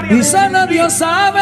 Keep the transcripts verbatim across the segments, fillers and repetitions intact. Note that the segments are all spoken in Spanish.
y solo Dios sabe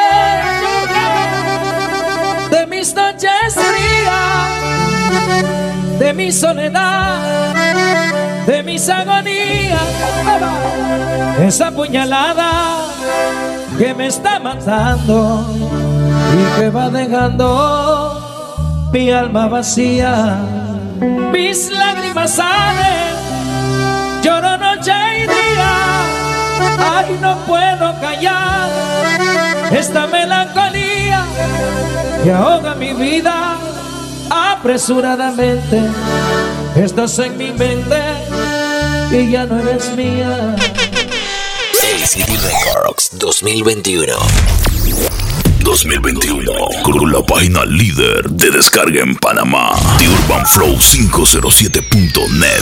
de mis noches frías, de mi soledad, de mis agonías. Esa puñalada que me está matando y que va dejando mi alma vacía. Mis lágrimas salen, lloro noche y día. Ay, no puedo callar esta melancolía que ahoga mi vida apresuradamente. Estás en mi mente y ya no eres mía. A C D Records dos mil veintiuno. dos mil veintiuno, con la página líder de descarga en Panamá, The Urban Flow quinientos siete punto net.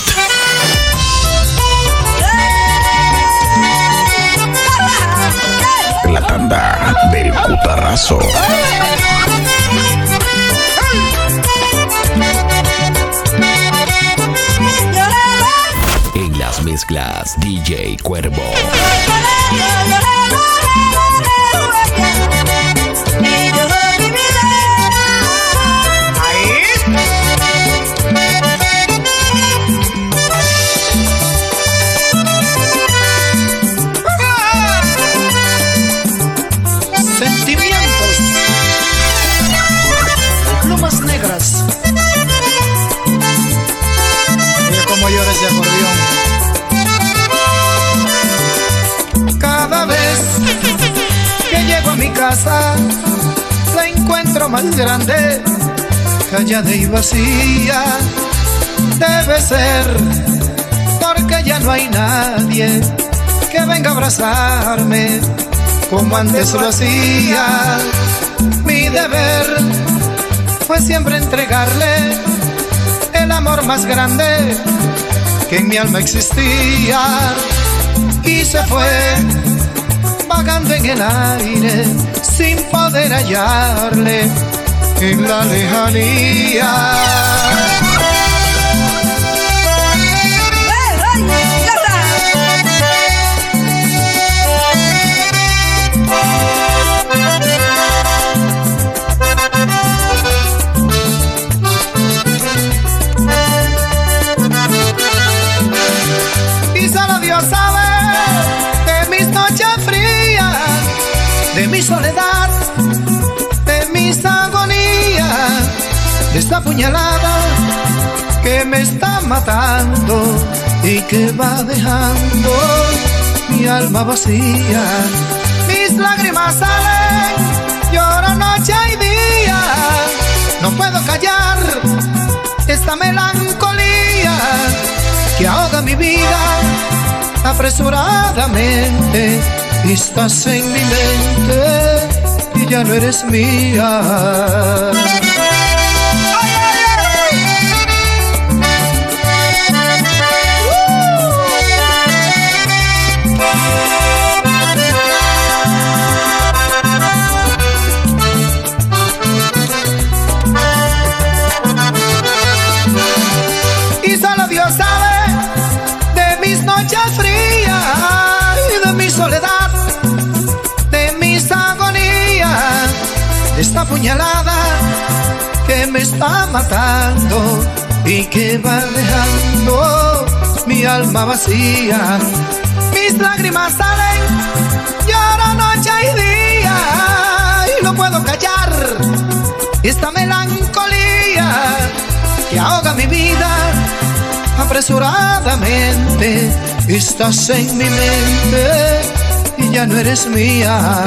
La tanda del cutarrazo. En las mezclas, D J Cuervo. Sentimientos, plumas negras. Mira cómo llora ese acordeón. Cada vez que llego a mi casa, la encuentro más grande, callada y vacía. Debe ser porque ya no hay nadie que venga a abrazarme como antes lo hacía. Mi deber fue siempre entregarle el amor más grande que en mi alma existía. Y se fue vagando en el aire sin poder hallarle en la lejanía. De mi soledad, de mis agonías, de esta puñalada que me está matando y que va dejando mi alma vacía. Mis lágrimas salen, lloro noche y día. No puedo callar esta melancolía que ahoga mi vida apresuradamente. Estás en mi mente y ya no eres mía. Y solo Dios sabe de mis noches frías y de mi soledad, esta puñalada que me está matando y que va dejando mi alma vacía. Mis lágrimas salen, lloro noche y día y no puedo callar esta melancolía que ahoga mi vida apresuradamente. Estás en mi mente y ya no eres mía.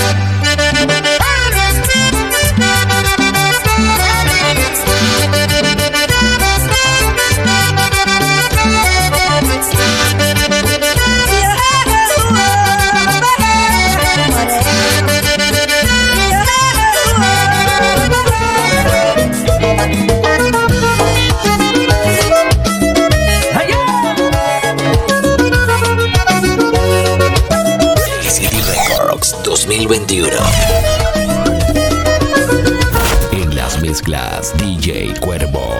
dos mil veintiuno. En las mezclas, D J Cuervo.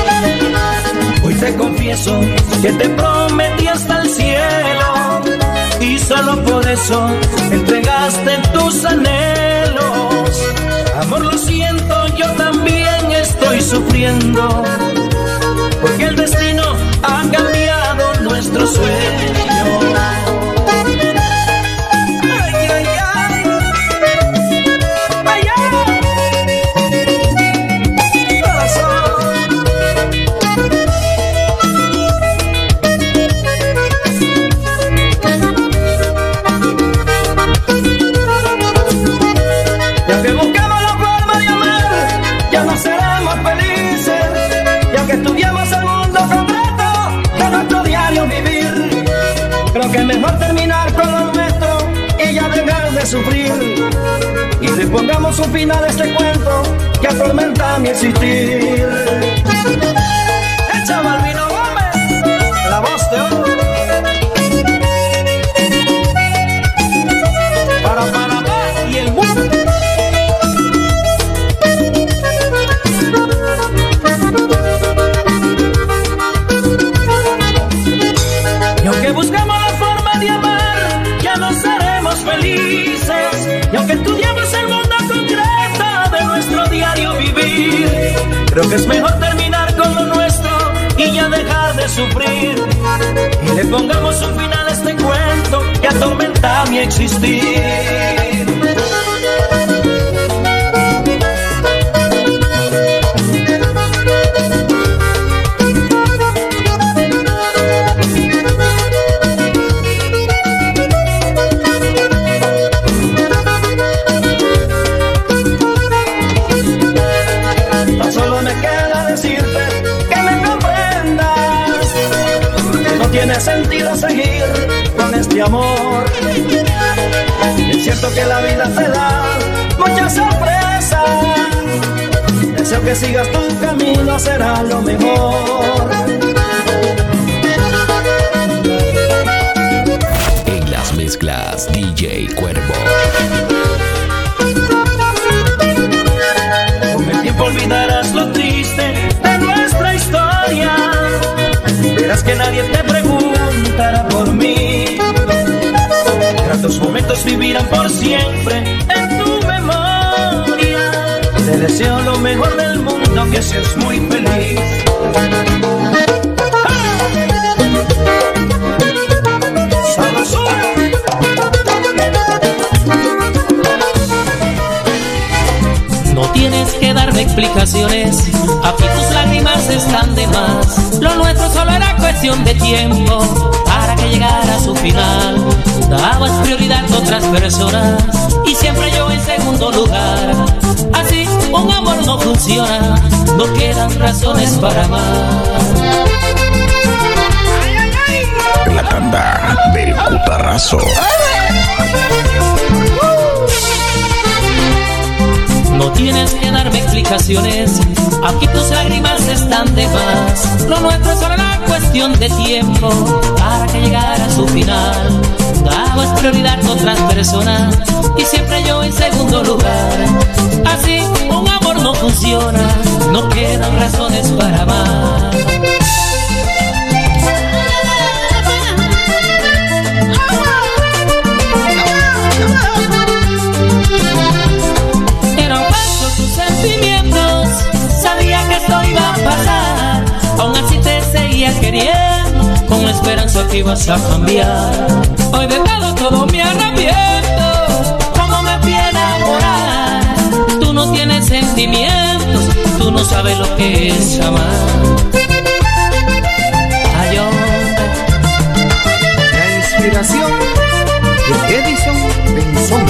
Hoy te confieso que te prometí hasta el cielo solo por eso entregaste tus anhelos. Amor, lo siento, yo también estoy sufriendo, porque el destino ha cambiado nuestro sueño. Ay, ay, ay. Ay, ay. Corazón. Y aunque buscamos la forma de amar, ya no seremos felices. Y aunque estudiamos el mundo completo de nuestro diario vivir, creo que es mejor terminar con lo nuestro y ya dejar de sufrir. Y le pongamos un final a este cuento que atormenta mi existir. El chaval Vino Gómez, la voz de oro. Para Panamá y el mundo. Y aunque buscamos la forma de amar, ya no seremos felices. Y aunque estudiamos el mundo concreto de nuestro diario vivir, creo que es mejor terminar con lo nuestro y ya dejar de sufrir. Y le pongamos un final a este cuento que atormenta mi existir. Tiene sentido seguir con este amor. Es cierto que la vida te da muchas sorpresas. Deseo que sigas tu camino, será lo mejor. En las mezclas D J Cuervo. Con el tiempo olvidarás lo triste de nuestra historia. Verás que nadie te preguntará por mí. Gratos momentos vivirán por siempre en tu memoria. Te deseo lo mejor del mundo, que seas muy feliz. No tienes que darme explicaciones, aquí tus lágrimas están de más. Lo nuestro solo era cuestión de tiempo para que llegara a su final. Dabas prioridad a otras personas y siempre yo en segundo lugar. Así un amor no funciona, no quedan razones para amar. La tanda del cutarrazo. No tienes que darme explicaciones, aquí tus lágrimas están de más. Lo nuestro solo era cuestión de tiempo para que llegara a su final. Dabas prioridad a otras personas y siempre yo en segundo lugar. Así un amor no funciona, no quedan razones para amar. Sabía que esto iba a pasar, aún así te seguía queriendo, con la esperanza que ibas a cambiar. Hoy de todo, todo me arrepiento, cómo me fui a enamorar. Tú no tienes sentimientos, tú no sabes lo que es amar. Ay, hombre. La inspiración de Edison Benson.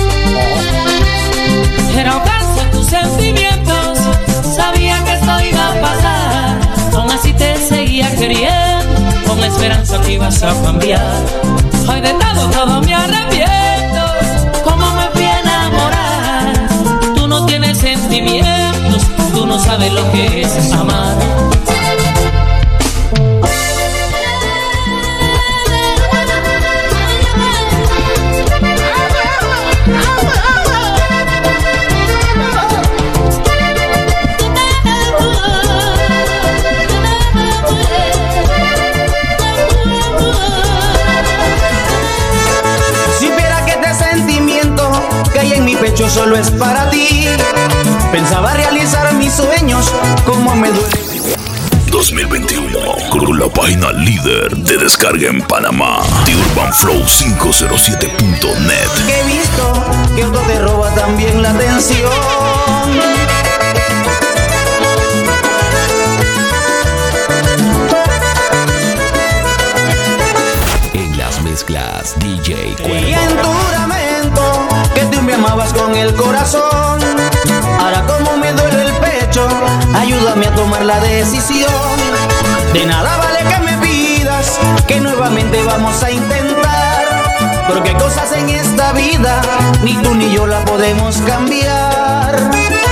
Oh. Era ahogarse en tus sentimientos, sabía que esto iba a pasar, aún así te seguía queriendo, con la esperanza que ibas a cambiar. Hoy de todo, todo me arrepiento, cómo me fui a enamorar. Tú no tienes sentimientos, tú no sabes lo que es amar. hecho solo es para ti. Pensaba realizar mis sueños, como me duele. dos mil veintiuno, con la página líder de descarga en Panamá, The Urban Flow cinco cero siete punto net. Que he visto que otro te roba también la atención. En las mezclas, D J Cuervo. Y en tu juramento que tú me amabas con el corazón. Ahora como me duele el pecho, ayúdame a tomar la decisión. De nada vale que me pidas que nuevamente vamos a intentar, porque hay cosas en esta vida ni tú ni yo la podemos cambiar.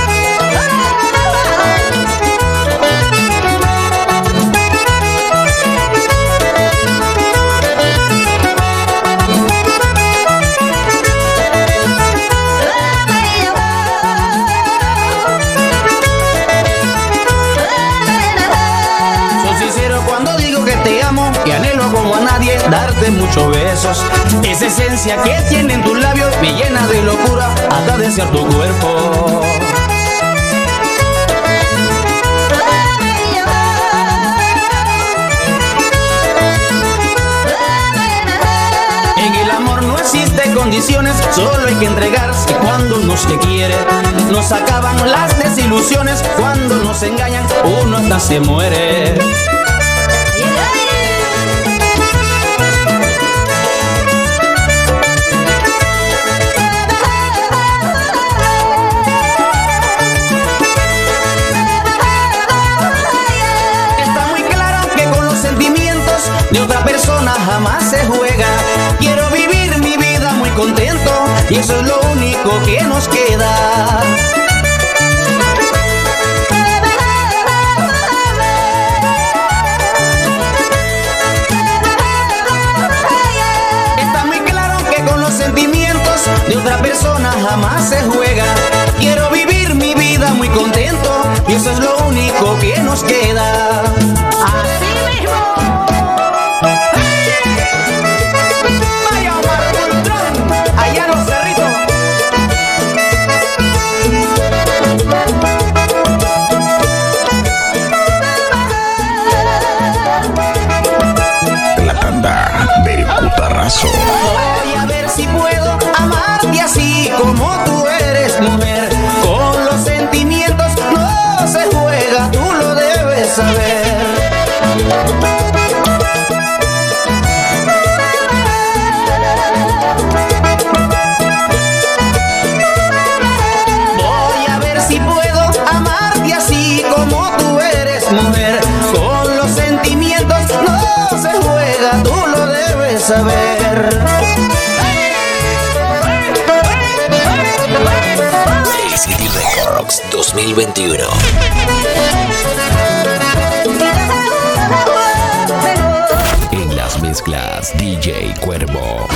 Y anhelo como a nadie darte muchos besos. Esa esencia que tiene en tus labios me llena de locura hasta desear tu cuerpo. En el amor no existen condiciones, solo hay que entregarse cuando uno se quiere. Nos acaban las desilusiones, cuando nos engañan uno hasta se muere. De otra persona jamás se juega. Quiero vivir mi vida muy contento y eso es lo único que nos queda. Está muy claro que con los sentimientos de otra persona jamás se juega. Quiero vivir mi vida muy contento y eso es lo único que nos queda. Así mismo. Voy a ver si puedo amarte así como tú eres, mujer. Con los sentimientos no se juega, tú lo debes saber. Voy a ver si puedo amarte así como tú eres, mujer. Con los sentimientos no se juega, tú lo debes saber. City Records dos mil veintiuno. En las mezclas, D J Cuervo.